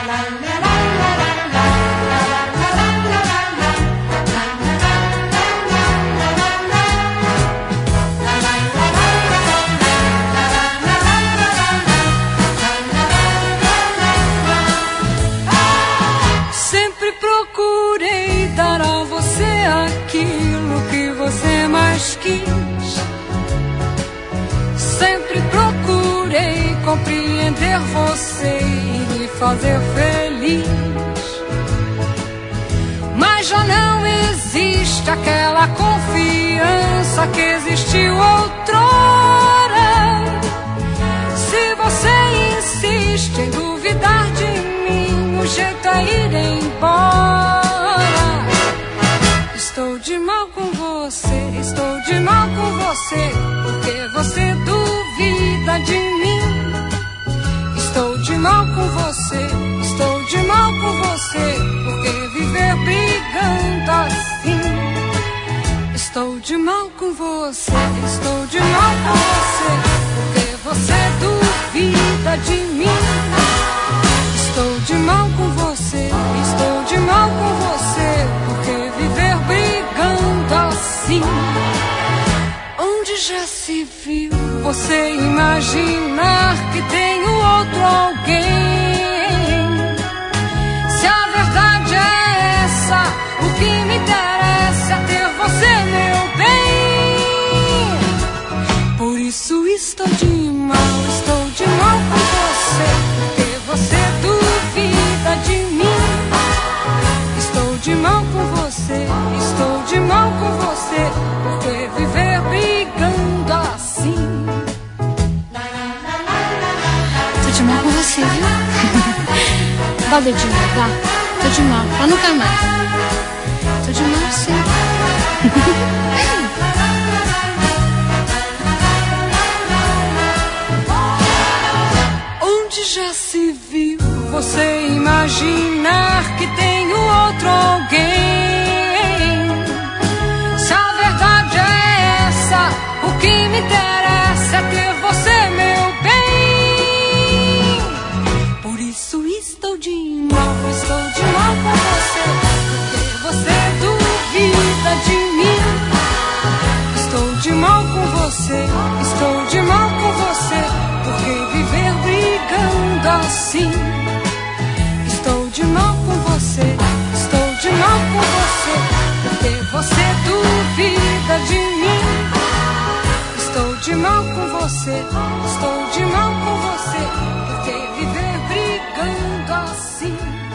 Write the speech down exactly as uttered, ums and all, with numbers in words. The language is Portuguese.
Sempre procurei dar a você aquilo que você mais quis. Sempre procurei compreender você e me fazer feliz. Mas já não existe aquela confiança que existiu outrora. Se você insiste em duvidar de mim, o jeito é ir embora. Estou de mal com você, estou de mal com você, porque você duvida de mim. Estou de mal com você, estou de mal com você, porque viver brigando assim. Estou de mal com você, estou de mal com você, porque você duvida de mim. Estou de mal com você, estou de mal com você, porque viver brigando assim. Onde já se viu você imaginar que tem o outro alguém? Se a verdade é essa, o que me interessa é ter você, meu bem. Por isso estou de mal, estou de mal com você, porque você duvida de mim. Estou de mal com você, estou de mal com você, porque viver brigando assim. Tô de mal com você, viu? Dá o dedinho, dá. Tô de mal, pra nunca mais. Tô de mal sim. Onde já se viu você imaginar que tem o outro alguém? Se a verdade é essa, o que me interessa é ter você, meu bem. Por isso estou de mal, estou de mal com você, porque você duvida de mim. Estou de mal com você, estou de mal com você, porque viver brigando assim. Estou de mal com você, estou de mal com você, porque você duvida de mim. Estou de mal com você, estou de mal com você, porque viver brigando assim.